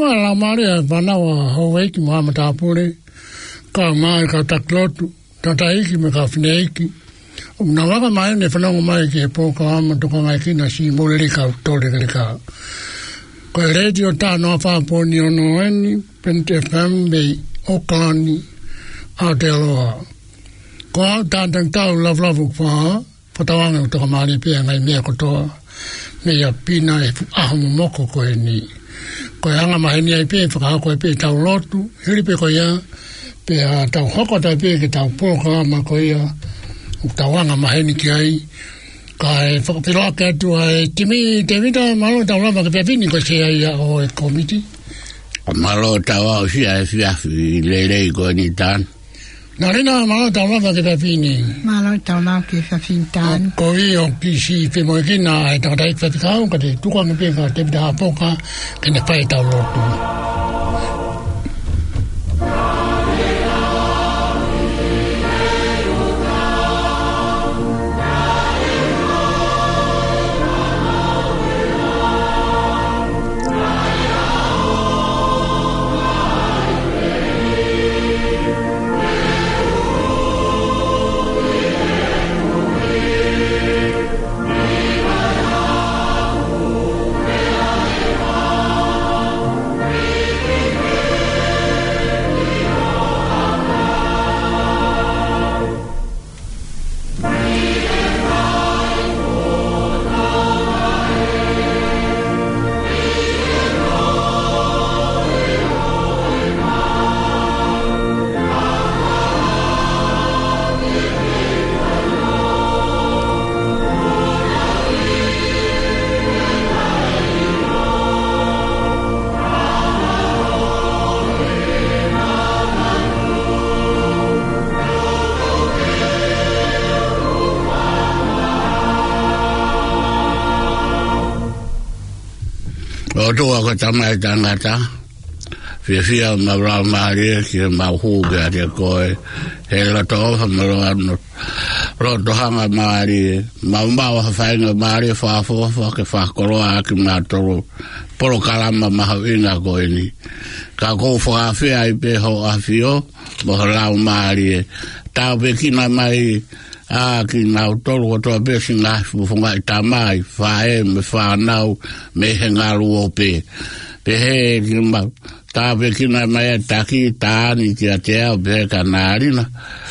la Maria Banawa Haweki Muhammad Apure ka mai ka taklotu tataiki me ka fneiki una waka mai ne fanango mai ke po ka ama to ka mai kina si moleli ka tole ka ko radio ta no fa poni ono eni pente fambe Auckland Aotearoa ko ta love fa Potawanga to ka mai pe ngai me ko to me ya pina e ahumu moko ko ni ko anga mahini ai pe fa ko pe tau lotu hiri pe ko ya pe tau hoko ta pe ke tau po ko ma ko ya tawanga mahini ki ai kai fa pe lo ka tu ai timi David malo tau la ka pe vini ko se ai o committee malo tau si ai le ko ni tan Narina malo tau la ka pe vini malo tau la ke fa fin tan ko io ki si pe mo ki na ai ta dai fa ka ka de tu ko me pe ka te da po ka ke ne fa tau lotu Otoa ko tamai tangata fia mabra mari ki mahu ga de ko he la to ro to hanga mari mamba wa fainga mari fa ke fa ko a ki na to poro kalama mahawina ko ni ka ko fa fia I pe ho afio mo la mari ta be ki na mai ki na tolo to be singa fu nga tamai fa me fa nau me hengaru ope pe he gimba ta be ki na mai ta ki ta ni ki atea be kanarina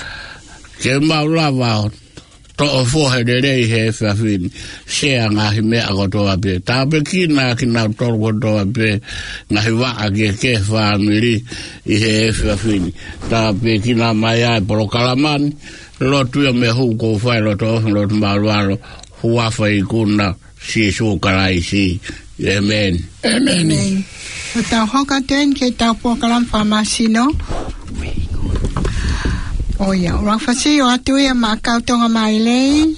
ke ma lava to fo he de he fa fin se nga me agoto abe ta be ki na tolo to abe nga wa age ke family I he fa fin ta be ki na mai pro kalaman lo tu me hu ko fa lo to lo malwalo huwa fa ikuna si su kalai si amen amen ta hoka ten ke ta po kalam famasino oya ra fa si o atu ya ma ka to mai le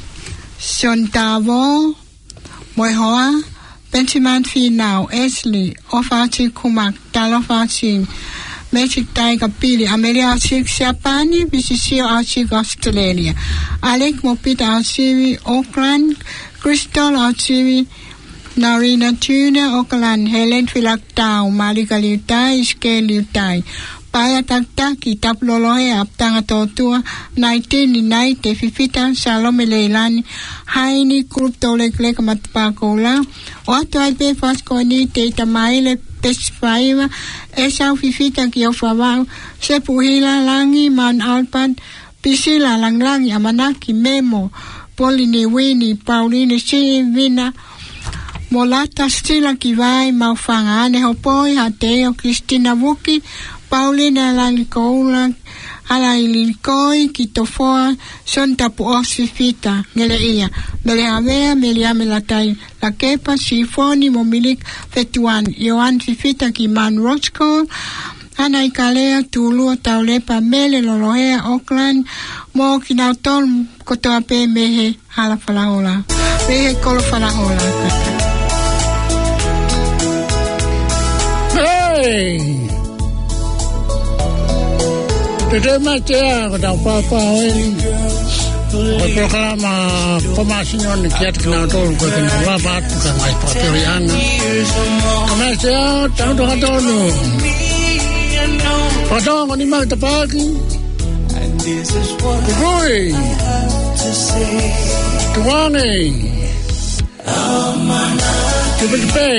sontavo moi hoa Benjamin Finau Esli ofachi kumak talofachi Magic Tiger Pili Amelia Chick Japani Visisio Chick Australia Alec Mopita Archivi Auckland Crystal Archivi Narina Tuna Auckland Helen Filaktau Malika Liutai Iske Liutai Paya Taktaki Taplolohe Aptanga Totua 1990 Fifita Salome Leilani Haini Krupto Leklek Matpakola Otuai Pe Faskoni Teta Maile Pesfaiva Esau Fifita Kiofawau Sepuhila Langi Man Alpan Pisila Langlangi Amanaki Memo Polini Winnie Pauline Vina Molata Stila Kivai Maufanga Ane Hopoi Hateo Christina Wuki Paulina Lanikoula Alailikoi Kitofoa Sontapu Osifita Ngeleia Meleavea Meliamelatai Lakepa Sifoni Momilik Fetuan Yohan Fifita Kiman Rochko Anaikalea Tulua Taulepa Mele Loloea Auckland Mo Kinauton Kotoape Mehe Halafalahola Mehe Kolofalahola Hey! Today my chair got a papa O programa Formación que at kina tolu ko kina waba tu ka mai pateriana. Kamese tanto hatono. Patong ni mag tapaki. Koi. Tuane. Tubepe.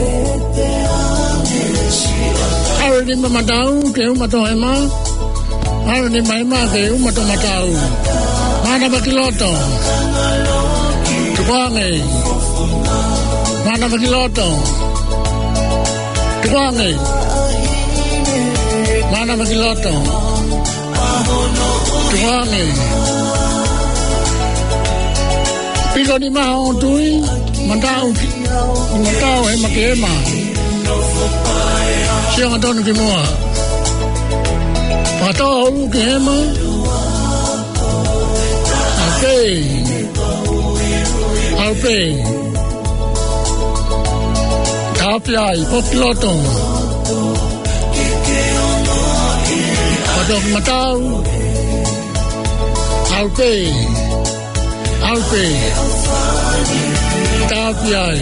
Hari ni mamadau ke umato ema. Hari ni maima ke umato matau. Mana bakiloto. Tuane. Mana bakiloto. Tuane. Mana bakiloto. Tuane. Pico di mao tui. Mandau he makema. Siang atau nuki mua. Patau lu kema. Alpe. Tapiai pokiloto. Patau matau. Alpe. Tapiai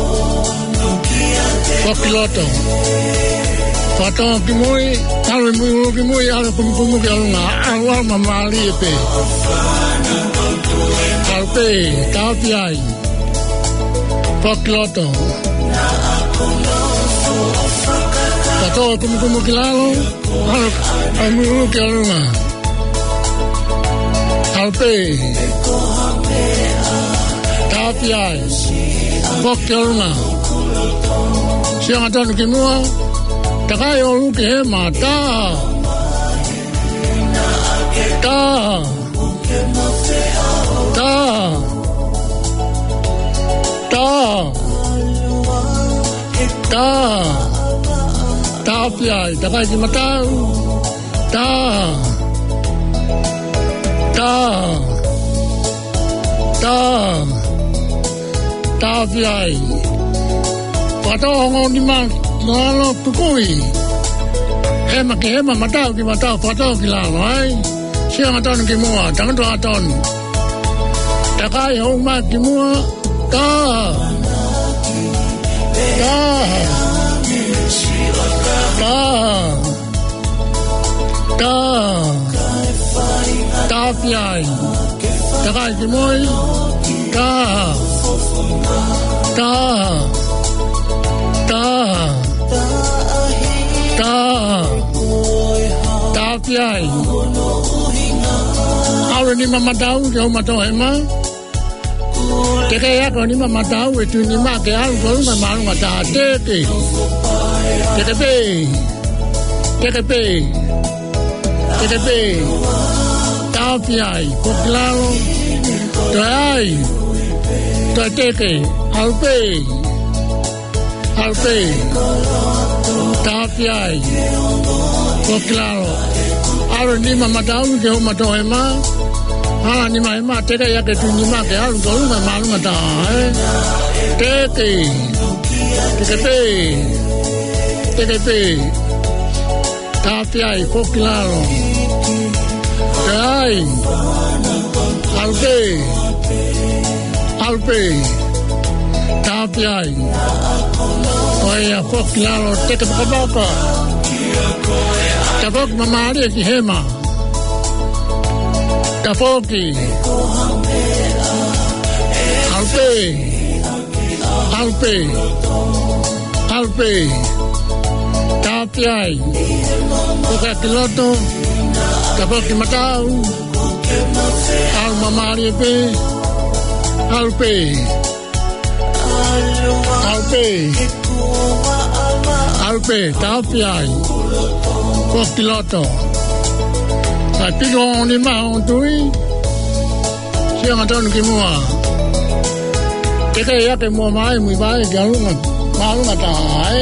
pokiloto. Patau kimui. Kalau kimui ada kumu kalau nggak awal mamali pe. Alpe, tapiai, pokiloto. Patau kumu kilalo. Amu kalau nggak. Alpe, tapiai, pokiloto. Siang atau kimua. Takai orang ke mata. Tapiai, takai si matau. Tapiai. Patau orang di mana? Lalu tukui. Hema matau ki matau patau ki lalu ai. Siang atau ki mua, jangan tu atau. Takai hong mak ki mua. Tapiai. Takai ki moi. Tapiai. Aure ni mamadau ke o mato ema. Teke ya ko ni mamadau etu ni ma ke alu ko ma malu ngata teke. Teke. Tapiai. Poklalo. Dai. Teke. Alpe. Tapiai. Poklalo. Aure ni mamadau ke o mato ema. Ni ma teke ya ke tu ni ma ke alu ko ma malu ngata. Teke. Tapiai. Poklalo. Dai. Alpe. Tapiai. Oya poklalo teke pakabaka. Tapok mamari ki hema. Tapoki. Alpe. Tapiai. Poka kiloto. Tapok matau. Al mamari pe. Alpe, tapiai. Pokiloto. Tapi orang ni mah tui. Siang atau ni mua. Teka ya ke mua mai mui bai galu ngata ai.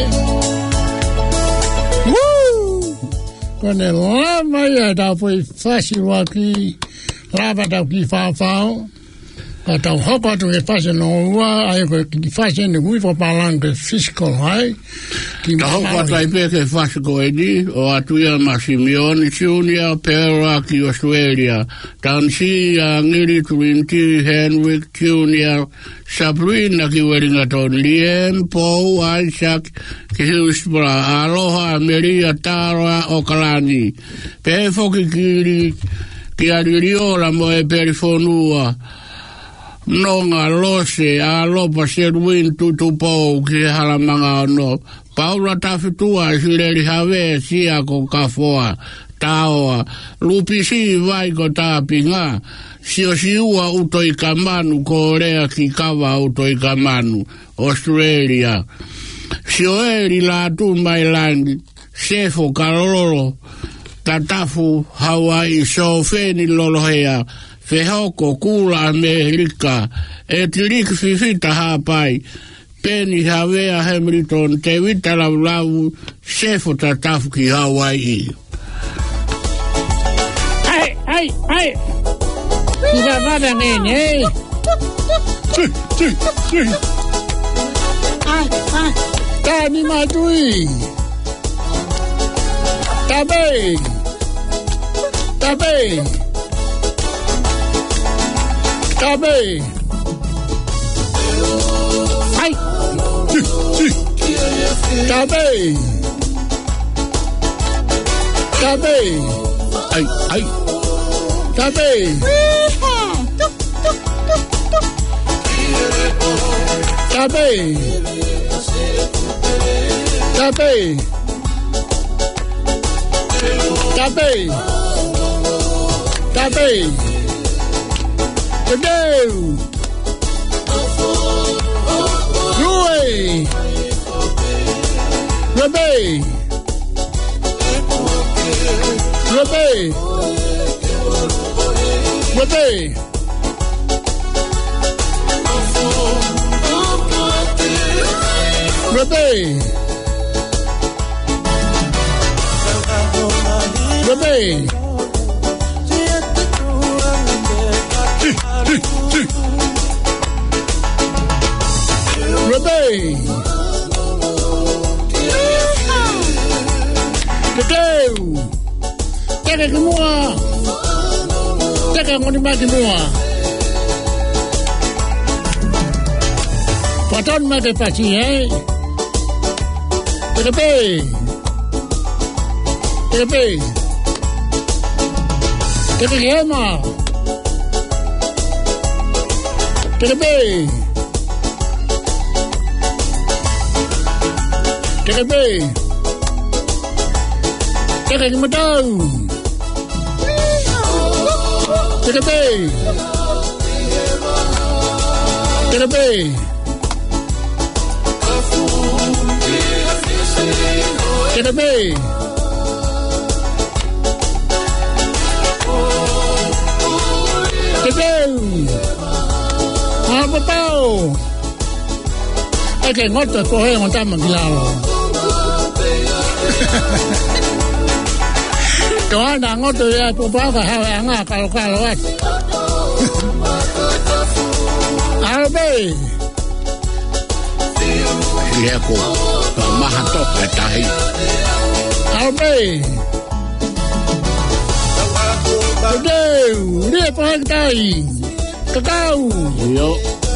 Kone lama ya dah pui fasi waki. Laba dah ki fau. Kata hoko tu ke fase no ua, ai ko ki fase ni ui for palang ke physical, ai. Ta hoko tu ai pe ke fase ko edi, o atuia ma Simeone Junior, Pera ki Australia, Tansia, Ngiri Turinti, Henrik Junior, Sabrina ki Wellington, Liam, Paul, Isaac, ki Hillsborough, Aloha, Maria, Tara, Okalani, Pefo ki Kiri, ki Aririola mo e perifonua, Nonga lose a lopa serwin tutupo ki halamanga no. Paula tafitua sileri have sia ko kafoa taoa. Lupisi vai ko tapinga. Sio siua utoi kamanu Korea ki kawa utoi kamanu. Australia. Sio eri la tumba ilandi. Sefo kalolo. Tatafu Hawaii sofeni lolohea. Fehoko kula Amerika, etirik fifita hapai, Penny Havea Hamilton, te vita lau sefo tatafu ki Hawaii. Ai! Ida vada nene, eh? Ai! Tani matui! Tabe! Tabe! Ai! Tabe! Ai! Tabe! Today, Teka kimua. Teka ngoni maki mua. Paton maki pasi, eh? Teka pe. Teka kema. Teka pe. Teka kimatau. Teka pe. Apa tahu? Eke ngoto kohe ngonta magilao. Doana ngoto ya pupaka hawa anga kalau at. Arbe. Liako, mahato tahi. Arbe. Today, dia pakai kakao. Yo.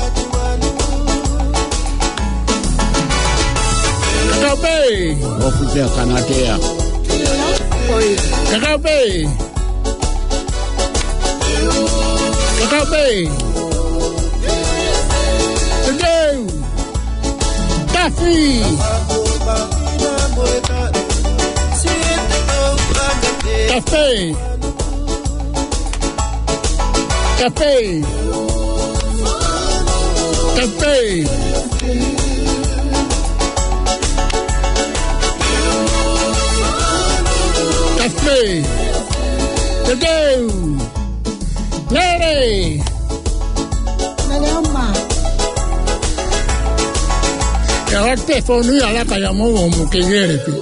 Kakape. Ofute kanatea. Kakape. Today. Tafi. Today. Lady. Ya telefonu ya la kaya mo mukegere pi.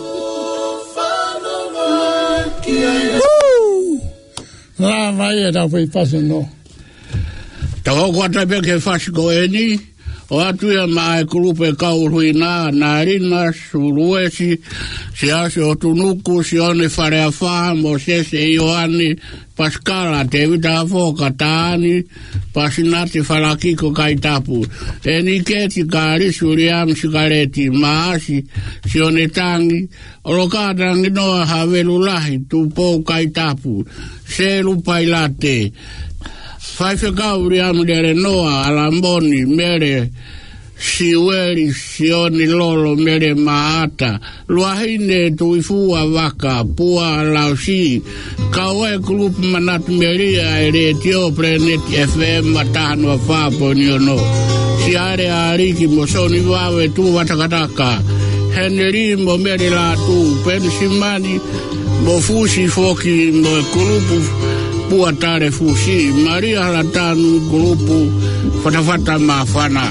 La vaya da foi pasando. Tawa ko atape ke fasiko eni, o atu ia mai kulupe kauruina, narina, suruesi, si ase o tunuku, si one wharea wha, mo sese Ioani, Pascala, te vita foka taani, pasinati whalakiko kai tapu. Eni keti ka risuriam sikareti, maasi, si one tangi, orokata nginoa havelulahi, tupo kai tapu, se lupai late. Faife kauri amdere noa alamboni mere siweri sioni lolo mere maata luahine tuifua waka pua lausi kawe grup manat meria eretio prenet FM matano afapo niono siare ariki mosoni wawe tu watakataka Henry mo mere la tu pensimani mo fusi foki mo grupu Pua tare fusi, Maria Halatanu, grupo, fatafata mafana.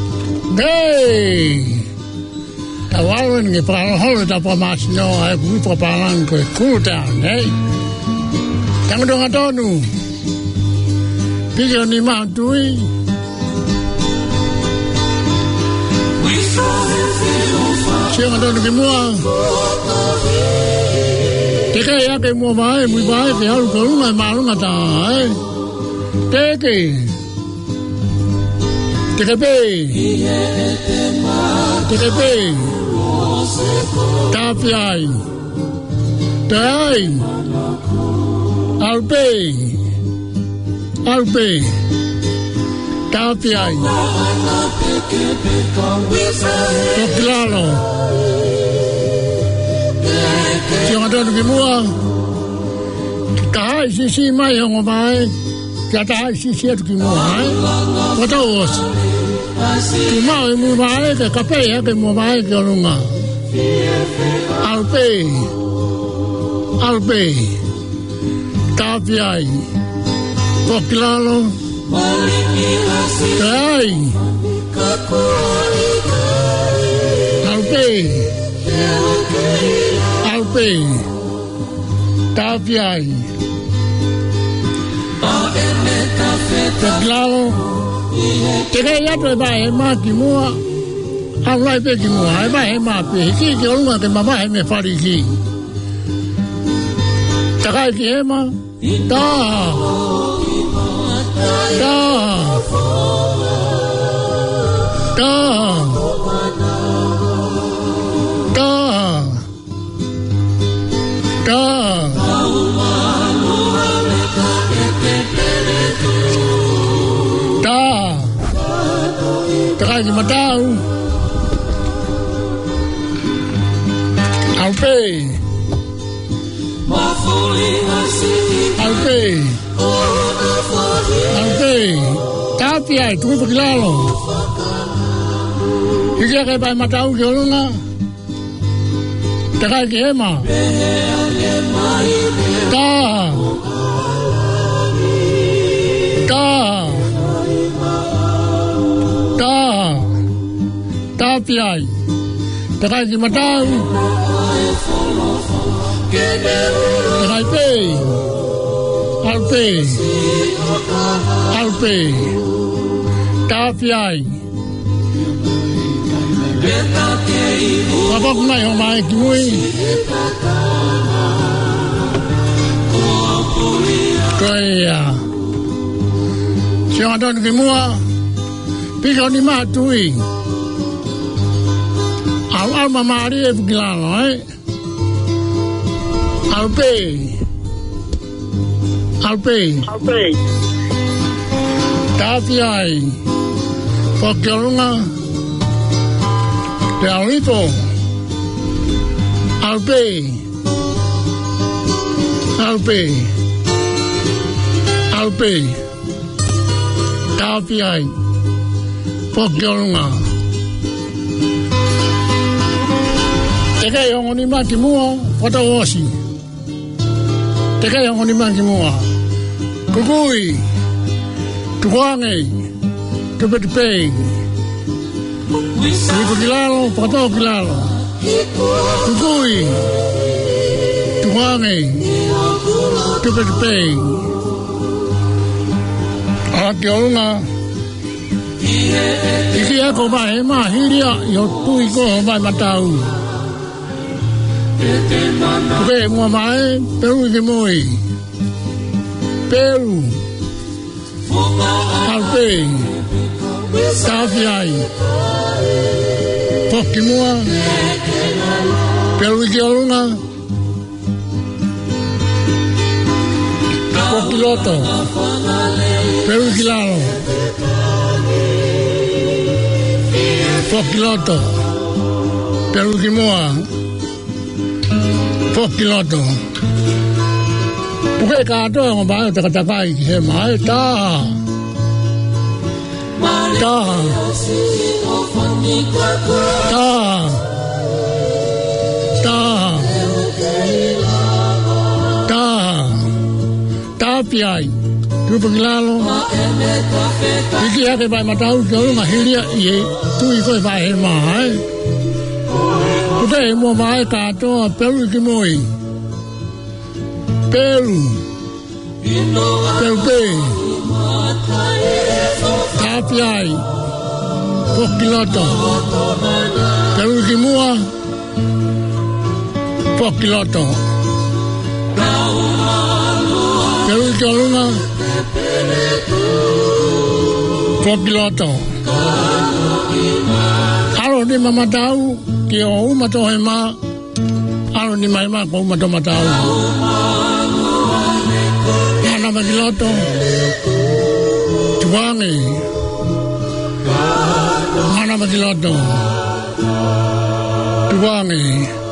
Hey! Tawaran ngi para holo ta pamasno ai grupo palang ko cool down, hey. Tang dong atonu. Pijo ni ma tui. Siang atonu ki mua. Teke ya ke mua vai, mui vai ke halu kalunga malunga ta, eh. Teke. Teke pe. Teke pe. Tapi ai. Tai. Alpe. Alpe. Tapi ai. Toklalo. Siang ada di mua, kahai sisi mai yang mai, kata hai sisi ada di mua, kata os, cuma yang mai ke kape ya ke mua mai ke orangnya, alpe, tapi ai, poklalo, kai, alpe. Tapi ai Teglalo Teka ya tu ba ma ki mua Alai pe ki mua ba ma pe ki ki olunga ke mama me fari ki Taka ki ma ta Takay matao. Alpe. Tapi ay tu pagilalo. Hindi kay pa matao gyolo na. Takay kema. Tapi ai takay di matao takay pe alpe tapi ai Papa kuma yo mai kimui kaya siang adon kimua piso ni matui Alma Maria Gilano, eh? Alpe. Tapi ai. Pagkalunga. Te alito. Alpe. Tapi ai. Pagkalunga. Teka yang oni mati mua, pada osi. Teka yang oni mati mua. Kukui, tuangai, tupetipeng. Ibu kilalo, pada kilalo. Kukui, tuangai, tupetipeng. Ke olunga. Iki ko ba e ma hiria yo tui ko ba matau. Ke mo mai Peru ke moi. Peru. Alpe. Tafiai. Pokimua. Peru ke olunga. Pokiloto. Peru kilalo. Pokiloto. Peru kimoa. Pokiloto. Puke kato ang bayo takatakai he mai ta. Ta. Ta. Ta. Ta. Tapiai. Tu pagilalo. Iki ake bai matau ke olunga hiria ie tui koe bai he mai. Puke mo mai katoa Peru ki moi. Peru. Peru pe. Tapiai. Pokiloto. Peru ki mua. Pokiloto. Peru ki olunga. Pokiloto. Aro ni mamatau ki o umato he ma. Aro ni mai ma ko umato matau. Ana Pokiloto. Tuangi. Ana Pokiloto. Tuangi.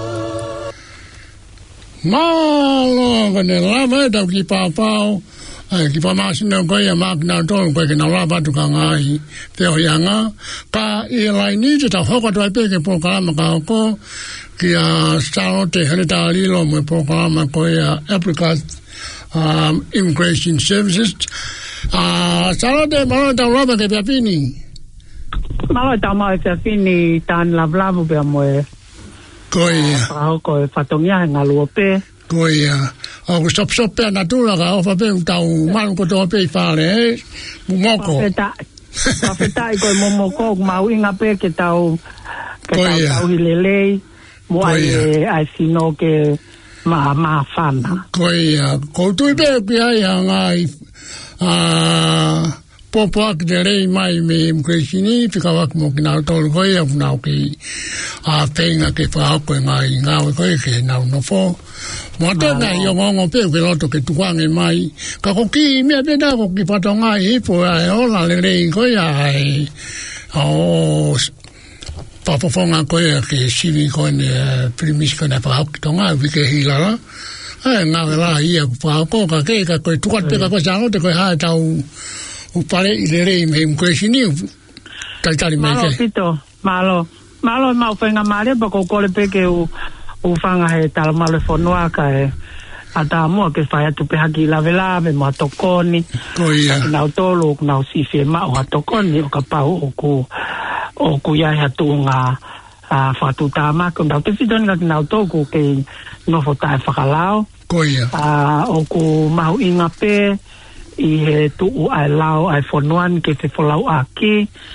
Malo kene lama tau ki papau. Ki pamasina koe a makina tolu koe ke na lapa tuka ngai te o ianga. Ka i lai ni te tau hoko tuai peke po kalama ka oko ki a Sarote Heneta Lilo me po kalama koe a Africa's Immigration Services. Sarote malo tau lapa ke piapini. Malo tau mau piapini tan lavlavu pia moe. Koe. Koe fatongia ngā luope. Koe. Ako stop pe na tula ka o fa pe tau malu ko to pe fale mumoko Pafeta i koe momoko mau inga pe ke tau hilelei mo ai sino ke ma fana ko tu pe pia ya ngai popo ak de rei mai me immigration fika wak mo kina tolu ko ia na ki penga ke fa ko ngai ngau ko ke na no fo Motona yo ngongo pe ke loto ke tuange mai ka ko ki me pe da ko ki patonga I po ai ola le ko ya ai o papofonga ko ya ke sivi ko ne primis ko na pa ko tonga vi ke hilala ai na la ia pa ko ka ke ka ko tuat pe ka ko jano te ko ha tau u pare I le rei me ko sini tali mai ke malo mau fenga mare pa ko le pe ke o fanga he tala male fonua ka e ata mo ke fai atu pe haki lave mo tokoni na tolo na si fe ma o tokoni o ka pa o ku ya ha tunga fatu tama ko na te sidon ga na toko ke no fota fakalao o ku mau inga pe I he tu o ai lao ai fonuan ke te folau aki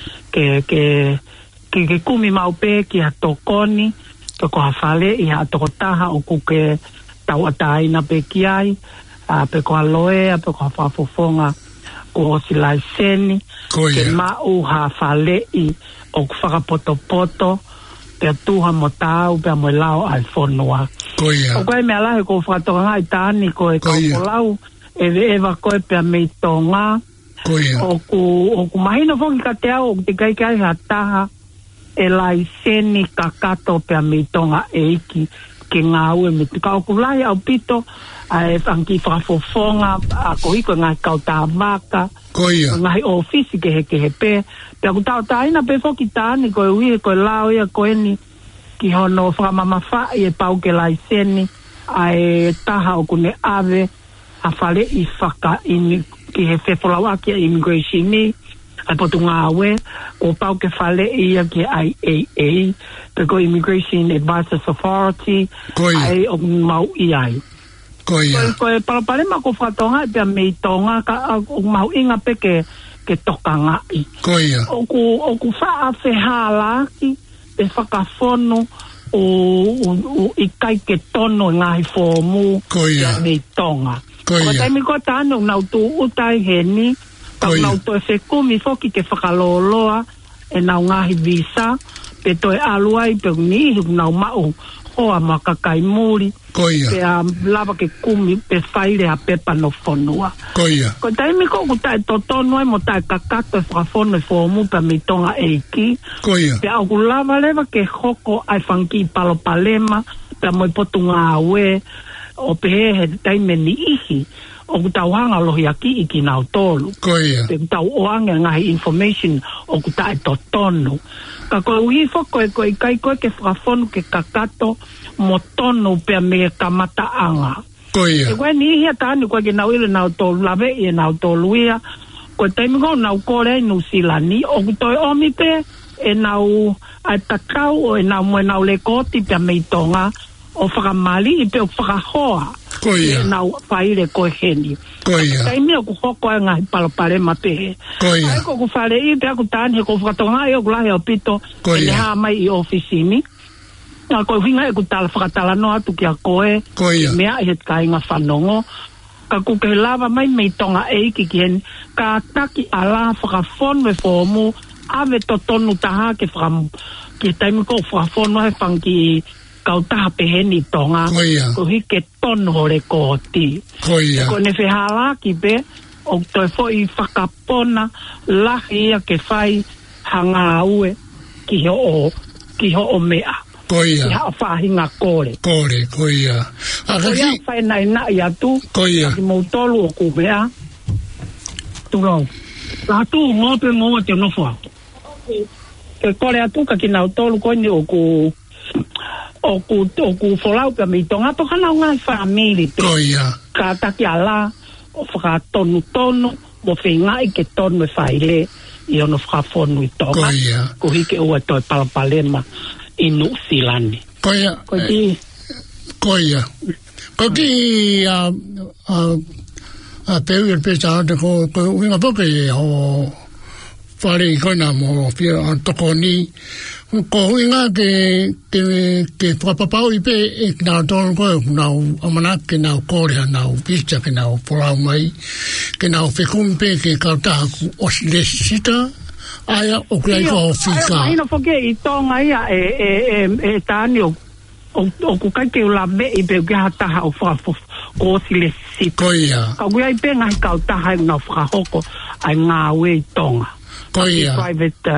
ke kumi mau pe ki ha tokoni ko hafale I ha toko taha o kuke tau atai na pe kiai pe ko aloe pe ko hafafofonga ko silai seni ke mau hafale I o whakapoto pe tuha mo tau pe mo lao ai fonua o koe mea lahe ko whakatoka ngai tāni ko e kaukolau eva koe pe mei tonga o ku mahina foki ka te au o te kai ha taha e lai seni kakato pe amitonga eiki ke ngau e me ka okulai au pito ai fanki fafofonga a koiko ngai kautamaka ngai ofisi ke he pe ku tau taina pe foki tani ko ui ko lao ia ko eni ki hono fra mama fa e pau ke lai seni ai taha o kune ave a fale I faka ini ki he fefolawa ki immigration ni ai potunga awe o pau ke fale ia ki IAA pe ko Immigration Advisors Authority ai o mau iai Koe palapalema ko whatonga pia mei tonga ka o mau inga pe ke tokanga i. Oku wha a whehala ki pe whakafono o i kai ke tono ngahi fōmu pia mei tonga. Ko taimi ko tāno nau tu utai heni tau nau to e whekumi foki ke whakaloloa e nau ngahi visa pe toi aluai pe unihi nau mau hoa makakai muri pe a lava ke kumi pe whaire a pepa no whonua ko taimi ko kutai totono e mo tai kakato e whakafono e whomu pe mi tonga eiki pe au lava leva ke hoko ai whanki palopalema pe mo i potu ngā ue o pe he taime ni ihi o kutau hanga lohi aki i ki nau tolu. Pe kutau oange ngahi information o kutai totono. Ka koe uhi whako e koe kai koe ke whakafonu ke kakato mo tono pia me kamata anga. E koe ni ihi a tāni koe ke nau ile nau tolu lave i nau tolu ia. Koe taimi ko nau kore nu silani o kutoi omi pe e nau ai takau o e nau moe nau le koti pia mei tonga o whakamali i pe o whakahoa. E nau whaire koe heni. Taimi o ku hoko e ngahi palopare mapehe. Ai ko ku whare i pe aku tāni he ko whakatonga e o kulahe o pito e le haa mai i ofisini. Nga koe hinga e ku tala whakatala no atu ki a koe. Mea i het kai ngā whanongo. Ka ku ke lava mai mei tonga eiki ki heni. Ka taki ala whakafonu e whomu ave to tonu taha ke whakamu. Ki taimi ko whakafonu he whanki kau taha peheni tonga ko hike tono hore koti ko ne whehala ki pe o toi foi whakapona lahi ia ke whai hanga ue ki ho o mea ki hao whahinga kore koia koia whai nai nai atu ki mautolu o ku mea tungau atu ngope ngoa te nofua ke kore atu ka ki nautolu koini o ku wholau pia mi tonga to hana ngai whamiri pe ka taki ala o whakatonu mo whengai ke tonu e whaile i ono whakafonu i tonga ko hike ua toi palapalema i New Zealand ko ki a peu e pesa ate ko winga poke o whare i koina mo pia antokoni ko inga ke whapapau i pe e nau tonu koe nau amana ke nau kore nau pizza ke nau polau mai ke nau whekumi pe ke kautaha ku osilesita aia o klei ko whika ina whake i tonga ia e tāni o ku kai ke ula me i pe ke hataha o whakafu ko osilesita ka kuia i pe ngai kautaha i nau whakahoko ai ngā ue i tonga private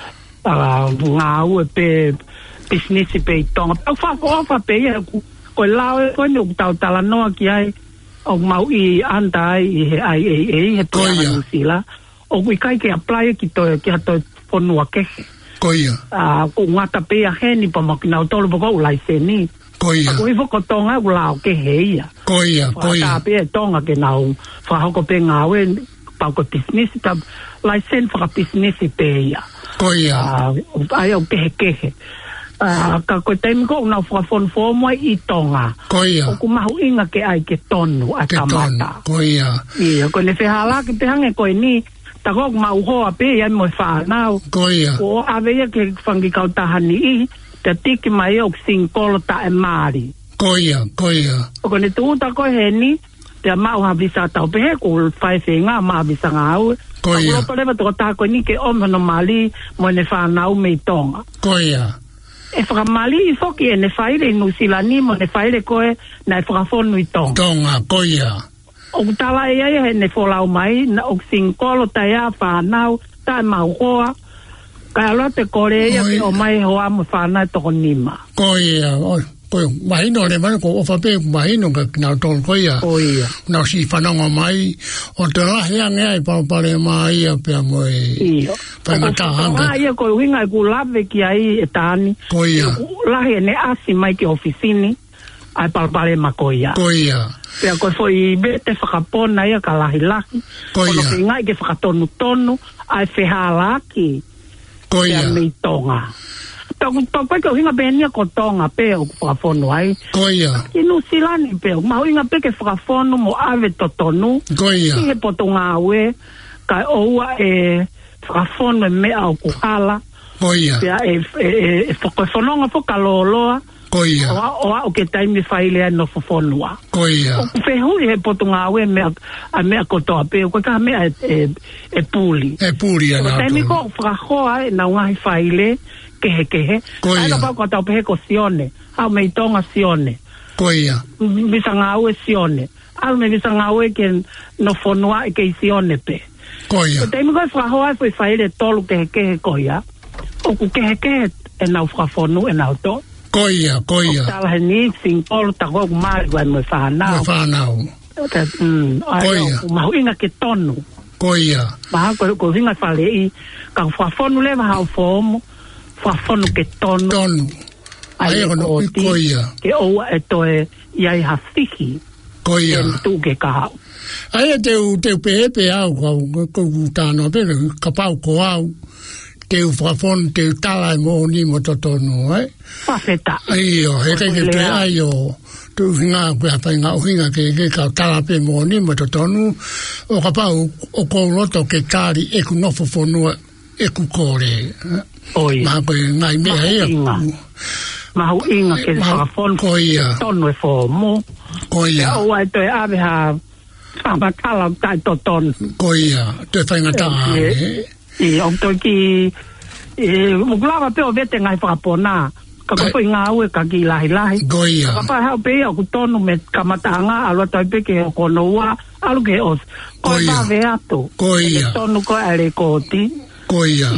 ngā ue pe business pe i tonga. Pau whako pe ia koe lao e koe ni o tau tala noa ki ai o mau i anda ai i he IAA he pia Nusila. O kui kai ke apply ki toi ki hatoi whanua kehe. Ko ngata pe a heni pa makinau tolu pako ulai seni. Ko i whako tonga u lao kehe ia. Whakata pe e tonga ke nau whahoko pe ngā ue pau ko business ta license whaka business pe ia. Ai au kehe. Ka koe taimi ko unau whakafon fōmua i tonga. O ku mahu inga ke ai ke tonu a tamata. Ia, ko ne whehala ki pehange koe ni, ta kok mau hoa pe ai mo whanau. O aveia ke whangi kautahani i, te tiki mai o singkolo ta e maari. O ko ne tuuta koe he ni, te mau havisa tau pehe, ko whai whenga ma havisa ngā aue. Ako lopo lewa toko tā koe ni ke omhano mali mo ne whanau mei tonga. E whakamali i whoki e ne whaire i Nusilani mo ne whaire koe na e whakafonu i tonga. O kutala e ai he ne wholau mai, na o singkolo tai a whanau, tai mau hoa, kai aloa te kore ia ki o mai hoa mo whanau toko nima. Koe mahino le mana ko ofape mahino ka nau tolu koia. Nau si whanonga mai, o te lahi ange ai paupare mai a pia moe. Whaingata hanga. Ia koe winga i ku lawe ki ai e tāni. Lahi e ne asi mai ki ofisini, ai paupare ma koia. Pia koe foi bete whakapona ia ka lahi. Kono ki ngai ke whakatonu, ai whehalaki. Pia mei tonga. Tau ko hinga benia ko tonga pe o whakafono ai. Koia. Ki New Zealand pe, mau inga pe ke whakafono mo ave totonu. Koia. Ki he poto ngā ue, kai oua e whakafono e mea o kuhala. Koia. Pea e whakafononga whakaloloa. Koia. Oa o ke taimi whaile no whafonua. Koia. O whehui he poto ngā ue mea kotoa pe, o ka mea e pūli. E pūli ana. O taimi ko whakahoa e na ngahi whaile, kehe. Koia. Aina pako tau pehe ko sione. Hau mei tonga sione. Koia. Bisa ngā ue sione. Au me bisa ngā ue ke no whanua e kei sione pe. Koia. O taimi ko whakahoa e whaile tolu kehe koia. O ku kehe e nau whakafonu e nau to. Koia. O tala he ni singpolo tako ku maari wai mo whanau. Mo whanau. Koia. O mahu inga ke tonu. Koia. Maha ko hinga whale i. Ka whakafonu lewa hau whomo. Whakafonu ke tonu. Tonu. Ai ono koia. Ke oua e toe iai hawhiki. Koia. Ke tu ke kahau. Ai teu pepe au ko tāno pe ka pau ko au. Teu whakafonu teu tala mo ni mo totonu ai. Whawheta. Ai o he kei te ai o tu hinga kua pai ngā uhinga ke ka tala pe mo ni mo totonu. O ka pau o kouroto ke kāri e ku nofo whanua e ku kore. Oi. Mā koe ngai mea ea. Mahu inga ke whakafonu. Koia. Tonu e whomo. Koia. Oua e toe ave ha whamatala tai totonu. Koia. Te whaingata ane. I o toi ki mukulava pe o vete ngai whakapona. Ka koi ngā ue ka ki lahi. Koia. Ka pai hau pe o kutonu me kamatanga alo toi pe ke o kono ua. Alu ke os. Koi pave atu. Koia. Tonu ko ere koti. Koia.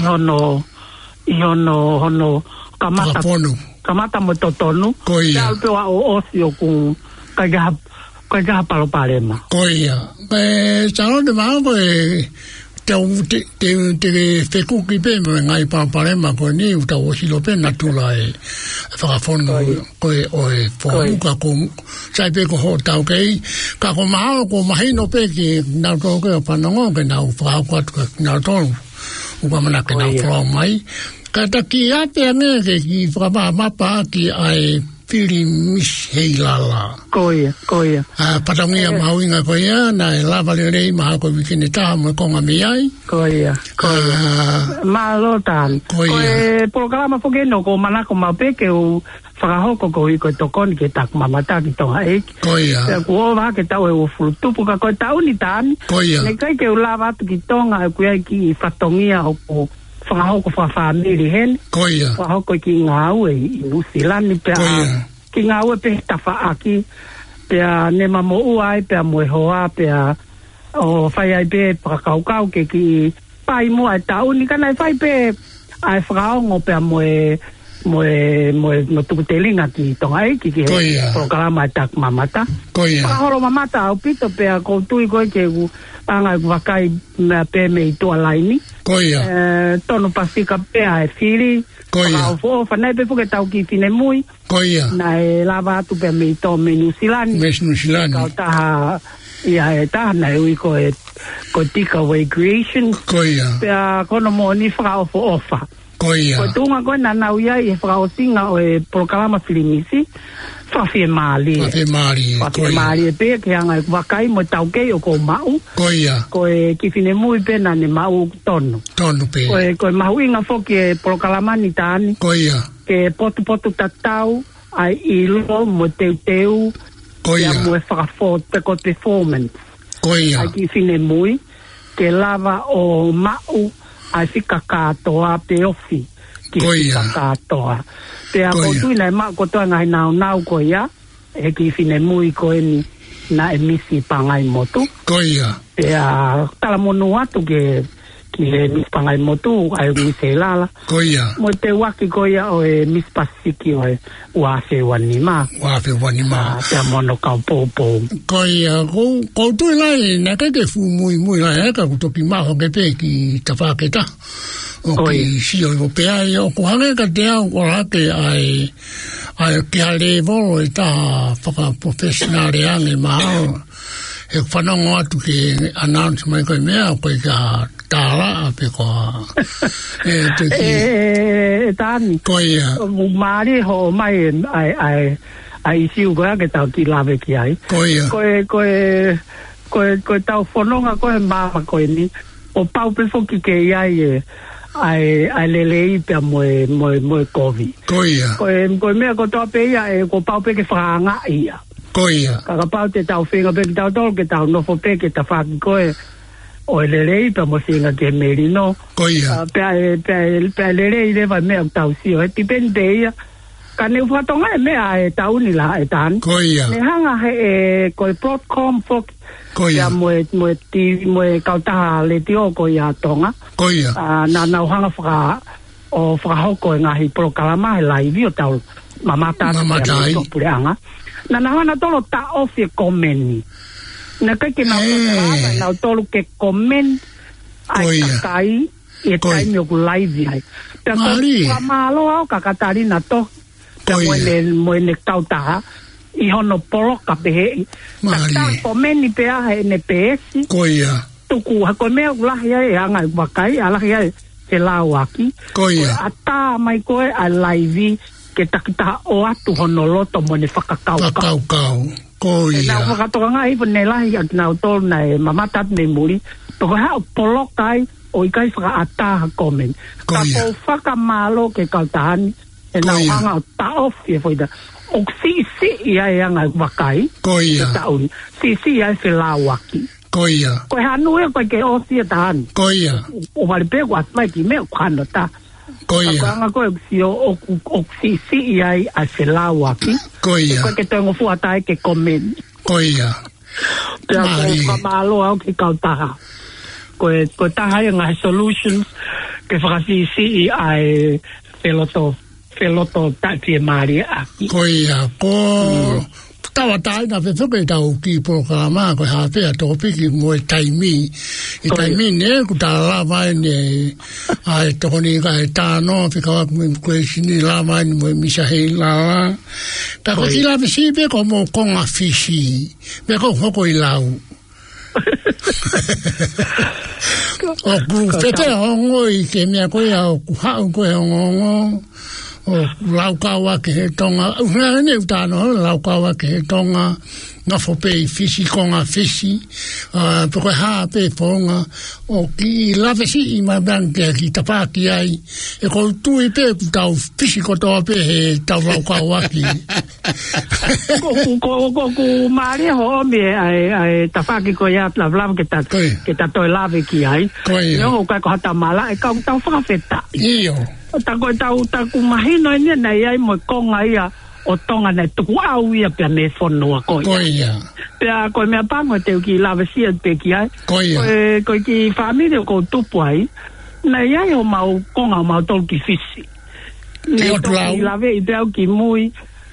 I hono kamata. Whakafonu. Kamata mo totonu. Koia. Ka pe o osi o ku kai gaha palo parema. Koia. Sano te maa koe te whekuki pe me ngai parema koe ni uta o silo pe natula e whakafonu koe oe whamuka ko sai pe ko ho tau kei ka ko mahalo ko mahino pe ki nau tō koe o panongo ke nau whakakwatu ke nau tōnu ukamana ke nau whakau mai ka taki ate ane ke ki whakamapa ki ai piri mis hei lala. Koia. Patangia mauinga koia, na e lava le rei maha koe wikene taha mo e konga mi ai. Koia. Malo tan. Koe programa whakeno ko manako maupeke o whakahoko ko i koe tokoni ke taku mamata ki tonga eiki. Koia. Ko o waha ke tau e o fulutupu ka koe tauni tani. Koia. Ne kai ke u lava atu ki tonga e kuia ki whatongia o ko whakahoko whawhamiri hen. Koia. Whakahoko ki ngā ue i Nusilani pia. Koia. Ki ngā ue pe tawha aki. Pia ne mamo uai, pia moe hoa, pia o whai ai pe pakakaukau ke ki pai mua e tauni. Kana e whai pe ai whakaongo pia moe no tukutelinga ki tonga eiki ki he programa e tak mamata. Koia. Whakahoro mamata au pito pia koutui koe ke ku anga ku wakai mea pe me i tua laini. Koia. Tono pasika pia e whiri. Koia. Whakao whanai pe puke tau ki whine mui. Koia. Na e lava atu pe me i tō me Nusilani. Me Nusilani. Kau taha ia e taha na ui ko tika way creation. Koia. Pia kono mo ni whakao ofa. Koia. Ko tunga koe na nau ia i whakao singa o e programa filimisi. Whawhie maali. Whawhie maali e pe ke anga e wakai mo tau kei o ko mau. Koia. Ko e kifine mui pe na ne mau tonu. Tonu pe. Ko e mahu inga foki e programa ni tani. Koia. Ke potu tatau ai ilo mo teu. Koia. Mo e whakafo te ko performance. Koia. Ai kifine mui. Ke lava o mau ai fika katoa pe ofi. Koia. Katoa. Pea ko tuina e maa kotoa ngai nau koia. E ki fine mui koe ni na e misi pangai motu. Koia. Pea tala monu atu ki he misi pangai motu ai misi lala. Koia. Mo te waki koia o e misi pasiki o e uafe wanima. Uafe wanima. Pea mono kau popo. Koia. Kou tui lai na keke fu mui lai eka kutoki maho ke pe ki tawhaketa. O ki si o pea i o kuhange ka te au ko hake ai ki hale volo i taha whaka professionale ange mahao. E whanongo atu ki announce mai koe mea koe ka tala pe ko tani koia mari ho mai ai siu ko ke tau ki lave ki ai koia ko tau fononga ko mama ko ni o pau pe foki ke ai ai lelei pe mo kovi koia ko me ko to pe ia ko pau pe ke franga ia koia ka pau te tau finga pe tau dol ke tau no fo pe ke ta fa ko o lelei pe mo singa ke merino koia pe lelei le va me tau si o depende ia ka ne fa tonga me ai tau ni la etan koia ne hanga he ko Broadcom fo koia mo kauta le tio ko ia tonga koia na hanga o fra hoko nga hi programa live o tau mamata Mamatai. pureanga na hana tolo ta ofi komen na ka ke na tolo ke komen ai kai e tai mi ku live ai ta ko malo au kakatari na to ta mo ne kauta i hono polo ka pe ta komen ni pe a ne pesi koia tuku ha ko me la ya anga wakai ala ya ke lawaki koia ata mai ko a live ke takita o atu hono loto mo ne whakakau koia na whakatoanga i pone lahi at na utol na mamatat me muri toko ha polo kai o ikai whakaata ha komen ka po whakamalo ke kautahani na hanga o taofi e foida o si ia e anga wakai koia si ia e whelawaki koia koe hanu e koe ke o si e tahani koia o wale pego atmai ki meo kano ta koia anga koe si o si ia e a whelawaki koia koe ke toengo fuatai ke komen koia pea koe whamalo au ke kautaha koe taha e ngai solutions ke whakasi a e wheloto tati e maari aki koia ko tawa tai na whethuke tau ki programa ko ha pea tō piki mo e taimi ne ku tā la mai ne ai tō ni ka e tāno pika wak mo koe sini la mai mo e misa hei la ta ko ki la pisi pe ko mo konga fisi pe ko hoko i lau o ku pete hongo i ke mea koe au ku hau koe hongo o laukawa ke he tonga ua ne utano laukawa ke he tonga nga fope fisi konga fisi pe koe haa pe fonga o ki lavesi i mabanke ki tapaki ai e ko tui pe tau fisi kotoa pe he tau laukawa ki ko maari ho me ai tapaki ko ya lavlav ke ta toi lave ki ai no ko hata mala e ka tau whakawheta iyo Taku mahino ni na ia mo konga ia o tonga na tuku au ia pe me fono ko. Koia. Pea ko me pango te ki lava sia pe ki ai. Koia. Ko ki family ko tupu ai. Na ia o mau konga mau tol ki fisi. Ne ki lava i te au ki mui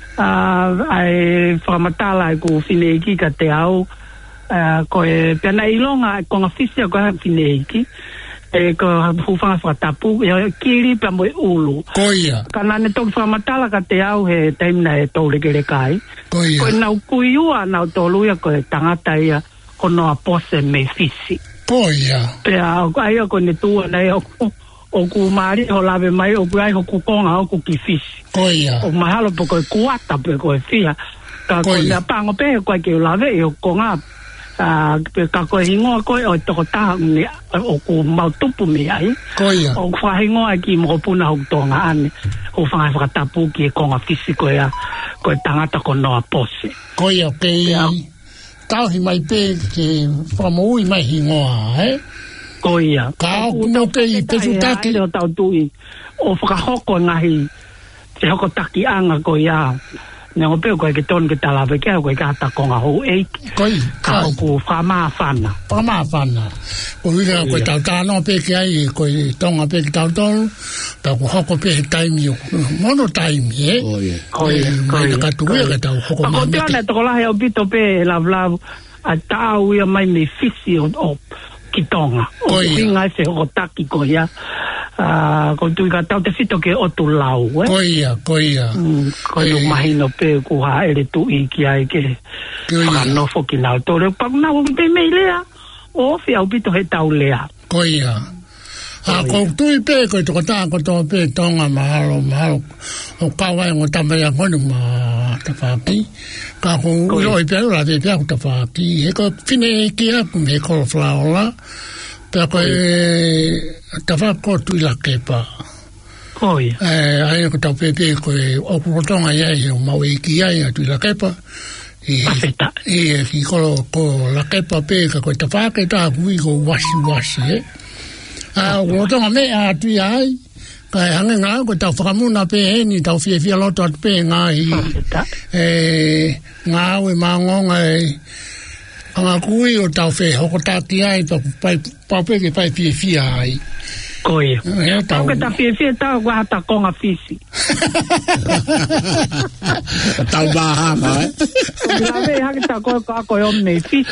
ai whamatala ko fine ki ka te au ko pe na ilonga konga fisi ko fine ki. E ko hufanga whatapu e kiri pa mo ulu koia kana ne tō whamatala ka te au he taimna e tō rekere kai koia ko nau kuiua nau tōluia ko e tangata ia ko noa pose me fisi koia pea ai ko ne tua nei o ku maari ho lave mai o ku ai ho ku konga o ku ki fisi koia o mahalo po ko kuata pe ko e fia ka ko ne pango pe ko ke lave e o konga ka koe hingoa koe o toko taha o ku mautupu me ai koia o whahingoa ki mo puna hok tonga ane o whangai whakatapu ki e konga fisi koe tangata ko noa pose koia kei tauhi mai pe ke whamui mai hingoa koia kao no kei pesu taki o tau tui o whakahoko ngahi te hoko taki anga koia ne o pe ko ke ton ke tala ve ke ko ka ta konga ho e koi ka ko fama fana o ira ko ta ta no pe ke ai ko tonga pe ke ta ton ta ko hoko pe taimi mono taimi ko ka tu e ka ta hoko ma ko te to la he o bito pe la a ta u mai me fisi o ki tonga o inga se o taki ko ya ko tu ka tau te fito ke o tu lau koia ko no mahino pe ku ha ele tu i ki ai ke no fo ki na to re pa na o te me lea o fi au bito he tau lea Koia. Ko tui pe ko to ta ko to pe tonga mahalo o kawai ngo tamaya ngonu ma tafaki ka ko lo pe la pe pe tafaki e ko fine ki a ku me ko flaola pe ko tafako tu la kepa Koia ai ko to pe ko o ko tonga ya o maui ki ya tu la kepa e ki ko la kepa pe ko tafaki ta ku ko wasi o tonga me a tu ai kai hanga ngā ko tau whakamuna pe heni tau whiawhia loto atu pe ngā hi ngā ue māngonga anga kui o tau whi hoko tāki ai pau peke pai whiawhia ai Koia tau ke ta whiawhia tau kua hata konga fisi tau mahanga Kua me haki ta koe ko ako e omne fisi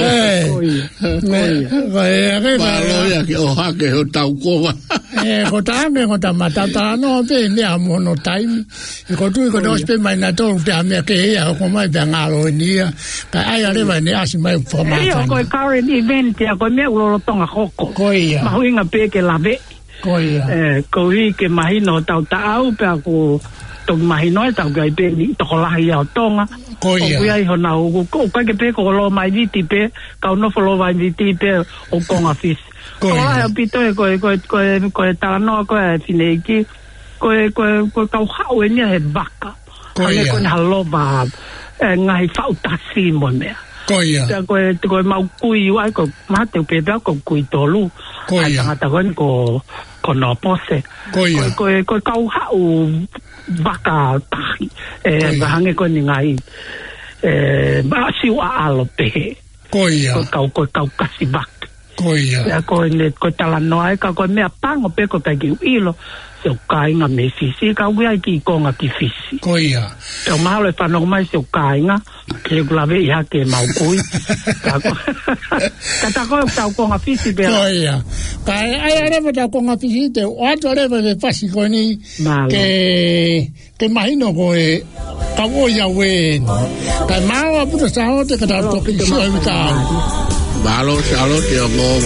Koia Paloia ki o hake ho tau koa ko tāme ko ta matata no pe mea mono taimi ko tui ko nos pe mai na tolu te amea ke hea ko mai pe ngalo nia ka ai ale mai ne asi mai whamata ko current event ya ko mea uloro tonga hoko Koia mahuinga pe ke lave Koia ko hi ke mahino tau taau pe ako tong mahino e tau gai pe ni toko lahi au tonga Koia o kuia iho na ugu ko kai ke pe ko lo mai viti pe ka uno folo mai viti pe o konga fis Koia pito e ko taranoa ko e fineki ko kau hau e nia he baka Koia ko halo ba ngai fautasi mo mea Koia ko mau kui wai ko mate pe da ko kui tolu Koia ta ko no pose Koia ko kau hau baka tahi bahange ko ni ngai ba siwa alo pe Koia ko kau kasi baka Koia ko le ko tala noa ka ko me pango pe ko kai ilo se kai nga me fisi ka wi ai ki ko nga ki fisi Koia o malo fa no mai se kai nga ke glave ya ke mau kui ka ko ta ko nga fisi be Koia kai ai are ba ko nga fisi te o ato re ba fasi ko ni ke mahino ko e ka wo ya we kai mau puto sa o te ka ta to ki so e ta Balo salo te o mo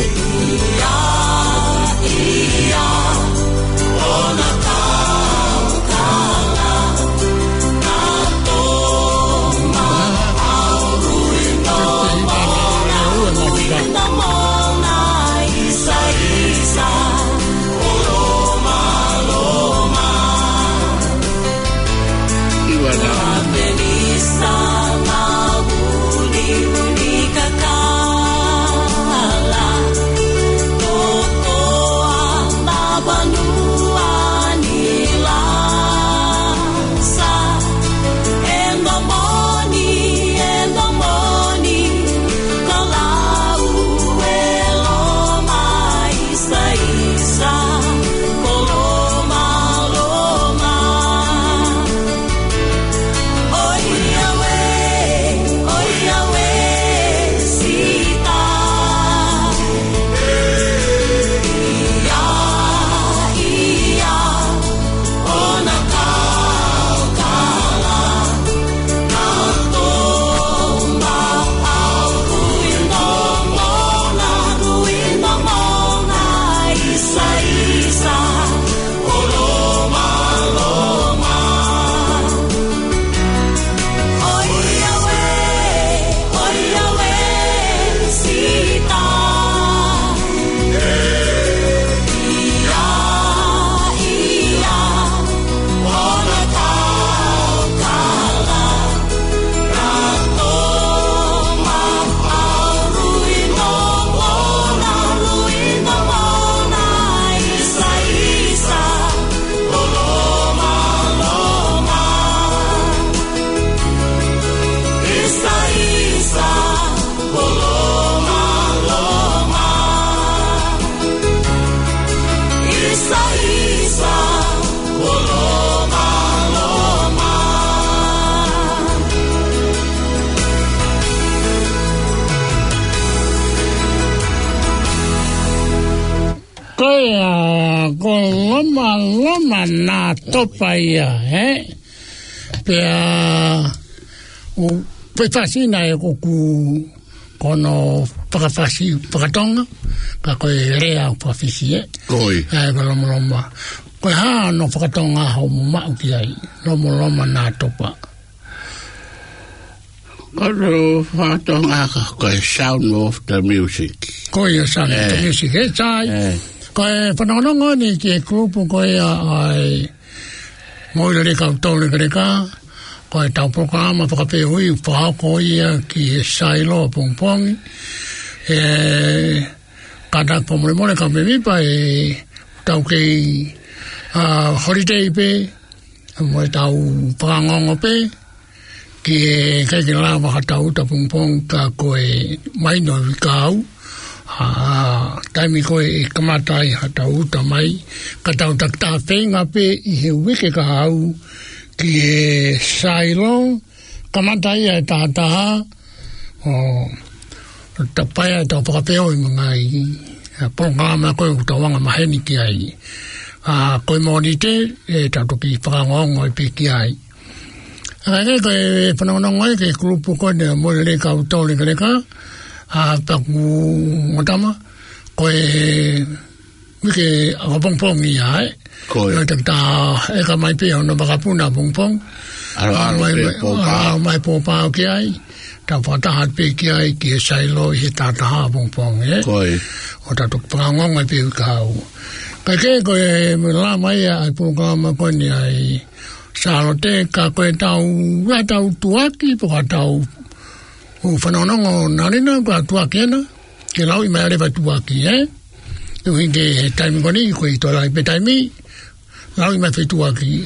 ko loma na topa ia pe fasina e ko ku kono whakatonga, ka koe rea o whawhisi e. Koi. Ka loma. Koe haa no whakatonga hau mo mau ki ai, loma nā topa. Kono whakatonga koe sound of the music. Koe sound of the music, e tai. Koe whanongongo ni ki e grupu koe ai moira re kau tau reka, koe tau programa whakapea hui, whahako ia ki e sailo pongpongi. Kātak pomore ka pewipa e tau kei holiday pe, mo tau whakangongo pe, ki e kei la whakatau ta pongpong ka koe maino wikau. Taimi koe e kamatai hata uta mai, ka tau takta whenga pe i he wike ka hau ki e sailo, kamatai e tātaha, ta paia e tau whakapeo i mga i pongama koe utawanga maheni ki ai. Koe morite e tau toki whakangongo i pe ki ai. Kai koe whanongongo e ke klupu koe ne mo le ka utau le reka, paku ngotama koe wike akapongpong i ai koe takta e ka mai pia no bakapuna pongpong mai popa ki ai ta whatahat pe ki ai ki e sailo i he tātaha pongpong koe o tatuk pangonga pe ukau kai koe la mai ai pongama koe ni ai salote ka koe tau tuaki poka tau o whanonongo narina kua tuakena, ke lau i mai arewa tuaki, Ke hinge taimi koni, koe i tola i pe taimi, lau i mai whi tuaki.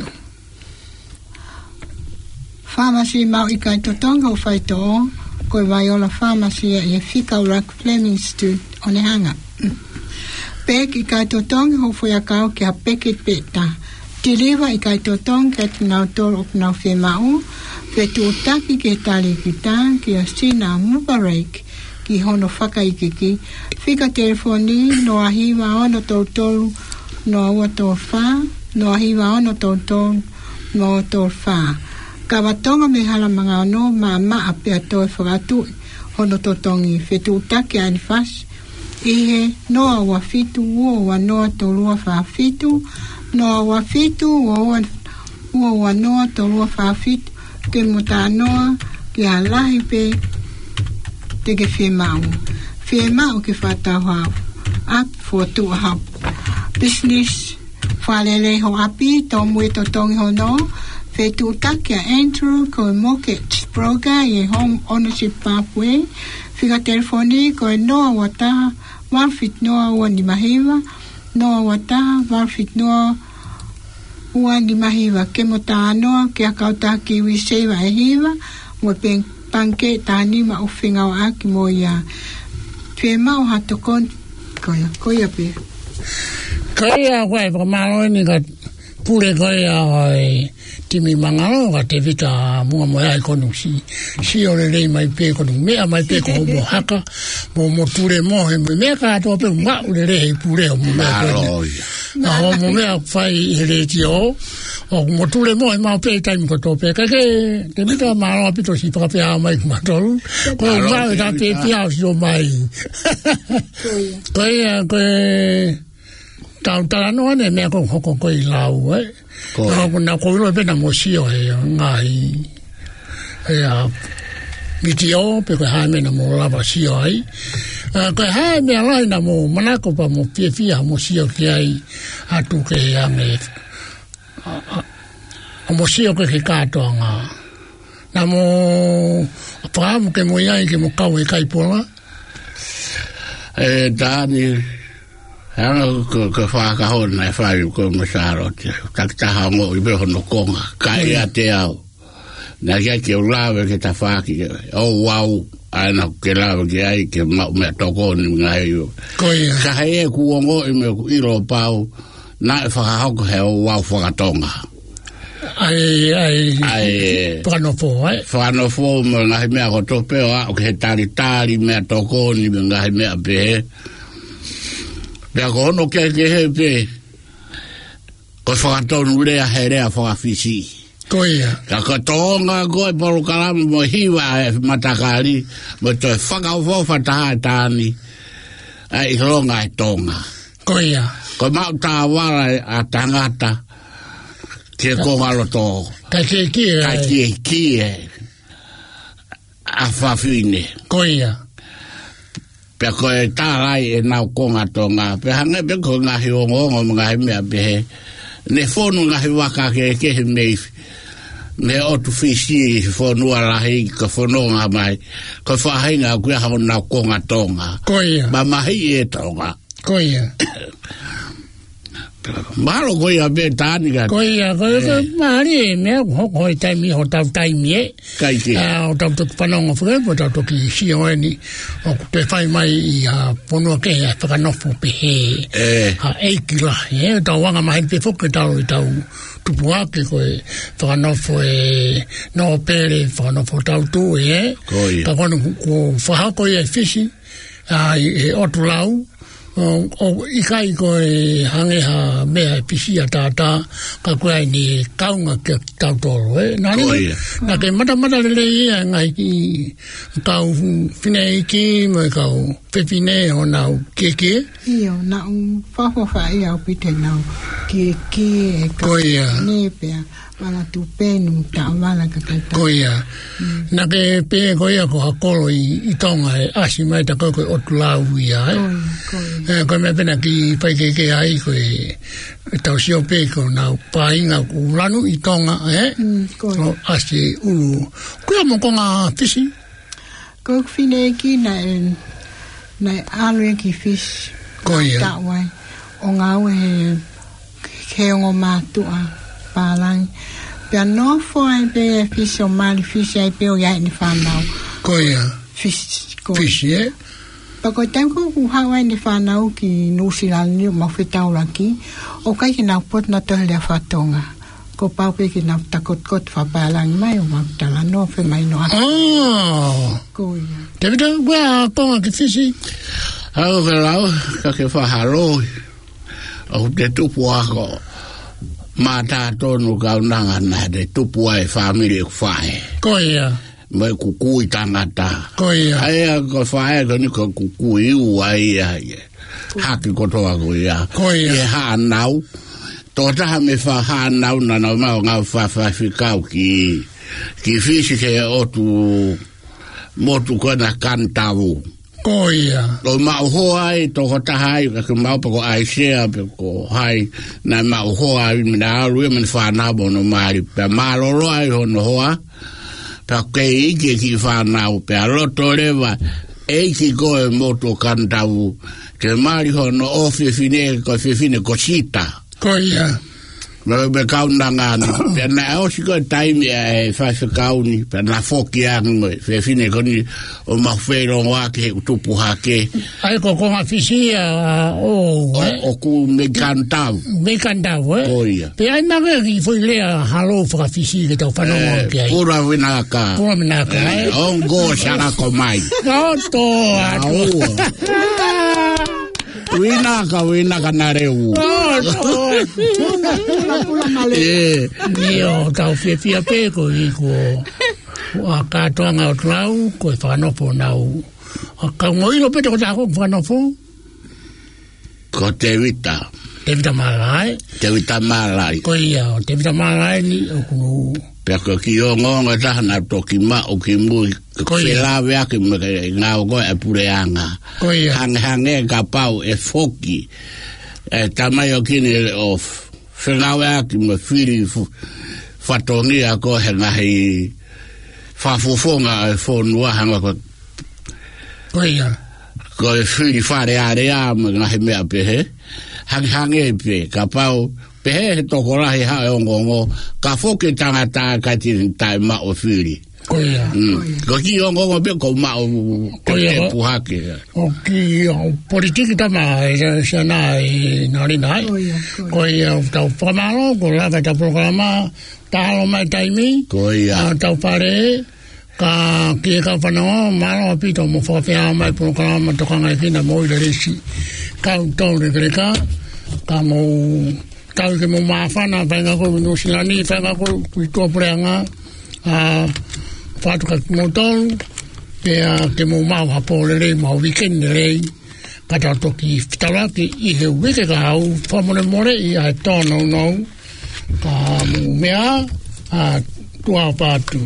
Pharmacy mau i kai totonga o whaito o, koe Viola Pharmacy e Whikaurak Fleming Street o Nehanga. Pek i kai totonga ho fwea kau ke ha peket peta. Tiriwa i kai totonga ke nau toro o nau whi mau, pe tu taki ke tali ki tā, ki a Sina Mubarak, ki hono whakaikiki. Whika telefoni, no ahiwa ono tautolu, no aua tō whā, no ahiwa ono tautolu, no aua tō whā. Ka watonga me hala mga ono, ma apea tō e whakatui, hono totongi, pe tu taki ani whas, ihe no aua fitu, ua noa tōlua whā fitu, no aua fitu, ua noa tōlua whā fitu, ke mutanoa ki a lahi pe te ke whemau. Whemau ke whatau hau. Up for tu hau. Business whalele ho api tō mui to tongi ho no. Whe tu takia Andrew ko mortgage broker i home ownership pathway. Whika telefoni ko e noa wataha warfit noa ua ni mahiwa. Noa wataha warfit noa ua ni mahiwa ke mo tānoa ke a kauta kiwi seiwa e hiwa mo panke tāni ma uwhinga o aki mo ia pē mau hato kon koia pē koia koe whakamaro ni ka pure koia hoi timi mangaro ka te vita munga mo ai konu si ore rei mai pē konu mea mai pē ko mo haka mo ture mo he mea ka ato pē ma ure rei pure o mo mea konu mo mea whai here ti o mo ture mo e mau pē taimi ko tō pē kake te mita maro apito si whakapea mai kumatoru ko mau e ta pē pia o si o mai koe tau taranoa ne mea ko hoko koe i lau na ko ilo e pena mo si o he ngai miti o pe koe hae mena mo lava si o ai koe hae mea lai na mo manako pa mo pia mo si o ki ai atu ke ange mo si o ke kātoanga na mo whaamu ke mo iai ke mo kau e kaipola Dani hanga ko whakahona e whai ko masaro taktaha mo i beho no konga kai a te au na kia ke ulawe ke ta whaki wau aina ke lawe ke ai ke me toko ni mga heo ka hei e kuongo i me iro pau na e whakahoko he wau whakatonga whanofo mo ngahi mea ko topeo a o ke he tari mea toko ni me ngahi mea pehe pea ko hono ke he pe ko whakatonu rea he rea whakawhisi Koia. Ka tonga koe poro kalama mo hiwa matakari mo to whakauwho whatahatani ai ronga e tonga. Koia. Ko mau tāwara a tangata ke kongalo tō. Ka kie. Ka kie a whawhine. Koia. Pea koe tārai e nau konga tonga. Pea hange pe ko ngahi o ngongo ngahi mea pehe. Ne whonu ngahi waka ke he meifi. Me otu fisi whonua lahi ka whononga mai. Ko whahinga kuia hao nau konga tonga. Koia. Ma mahi e tonga. Koia. Mahalo koia be tāni ka. Koia, mahari e mea hoko i taimi ho tau taimi e. Kai te. O tau toki whanonga whakaipo, tau toki sia oeni. O te whai mai i ponua ke a whakanofo pe he. Ha eiki lahi e. Tau wanga mahi pe whuke tau i tau tupu ake koe whakanofo e no pere whakanofo tau tu e. Koia. Ka kono ko whahako i e fisi. E otu lau. O ikai ko e hangeha mea pisia tātā ka koe ni kaunga ke tautoro nā ke mata lele ia ngai ki kau whine iki mo kau pepine o nau keke Io nau whawhawha ia o pite nau keke e ka nepea wala tu penu ta wala ka kaita koia nā ke pe koia ko hakolo i tonga e asi mai ta koe otu lau ia koe me pena ki pai ke ai koe tau sio pe ko nau painga ku lanu i tonga o asi ulu kuia mo konga fisi ko fine ki na alue ki fish koia ta wai o ngau he ongo matua palang pia no foi pe fish o mali fish ai pe o ia ni whanau koia fish Pako tanko ku hawa ni whanau ki Nusilani o mawhetau laki o kai ki nau pot na tohe lea whatonga ko paupe ki nau takot whapalangi mai o mawtala no whi mai no atu koia te vita wea konga ki fisi hau velau ka ke whaharoi o te tupu ako mā tātonu kaunanga na te tupu ai whamiri ku whae koia mai kukui tangata. Koia. Aia ko whae ko ni ko kukui ua ia. Haki kotoa ko ia. Koia. E hānau. Tō taha me wha hānau na nau mau ngau whawhiwhikau ki fisi ke otu motu kona kantawu. Koia. O mau hoa ai tō taha ai ka mau pa ko aisea pe ko hai na mau hoa ai mina alu e mani whanau bono maari. Pe maalolo ai hono hoa. Pa kei ike ki whanau, pe a roto rewa, eiki koe moto kantawu, te maari hono o whiwhine ko sita. Koia. Me kaunangani, pe na osi koe taimi e whaiwhikauni, pe na whoki angoe, whiwhine koni o mawhero wake utupu hake. Ai ko konga fisia o ku me kantawu. Me kantawu, Koia. Pe ai nage ki fwoi lea halo whaka fisi ke tau whanonga ki ai. Pura winaka. Pura winaka, Ongo sarako mai. Oto, ato. Winaka na reu. Nio tau whiawhia pe ko i ko a kātoanga o tlau ko e whanofo nau. A kaungoilo pete ko tāko whanofo? Ko te wita. Te wita mārai. Te wita mārai. Ko ia, te wita mārai ni o kunu. Pea ko ki o ngonga tahana toki ma o ki mui. Ko se lawe ake me ngā o koe e pureanga. Ko ia. Hange ka pau e foki. E tamai o kini o whengawe ake me whiri whatongi a ko he ngahi whafufonga e whonua hanga ko. Ko ia. Ko e whiri whare area me ngahi mea pehe. Hange pe ka pau pehe he toko rahi hae o ngongo ka whoke tangata ka tiri tai ma o whiri. Koia. Ko ki o ngongo pe ko ma o te puhake. O ki o politiki tama e sana e nari nai. Koia tau whamaro ko laka tau programa tahalo mai taimi. Koia. Tau pare ka ki e ka whanau maro apito mo whawhia mai programa tokanga e kina mo i resi. Ka utau re kreka ka mo tau ke mo mawhana, whainga ko no silani, whainga ko kui tua pureanga, whātuka ki mo tonu, ke mo mau hapo le rei, mau weekend le rei, kata toki whitaraki i he wike ka hau, whamone more i ai tōnau nau, ka mo mea, tua pātu.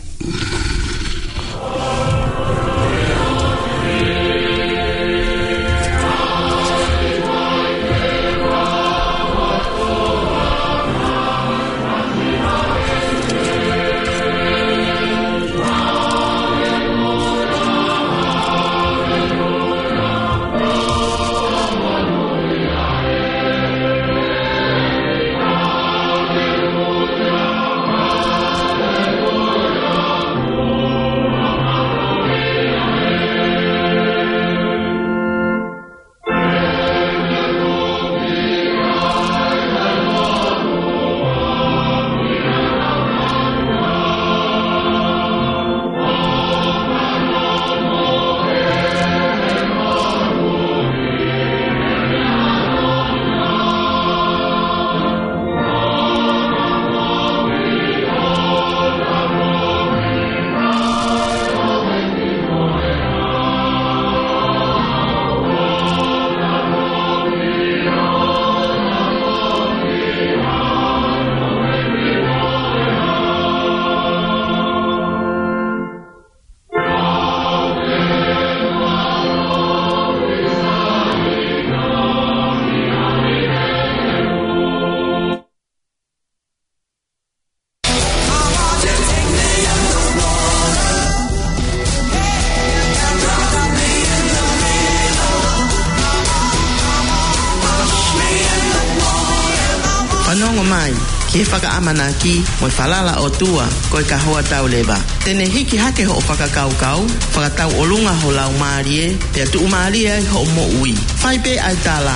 Ke whakaamanaki mo whalala o tua koe ka hoa tau leba. Tene hiki hake ho o whakakaukau, whakatau o lunga ho lau maarie, pia tu maarie ho mo ui. Whai pe ai tala,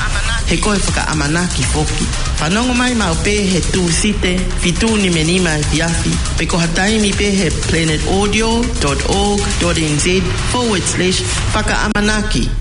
he koe whakaamanaki foki. Whanongo mai mau pe he tu site, fitu ni menima e piafi, pe ko hataimi pe he planetaudio.org.nz/whakaamanaki.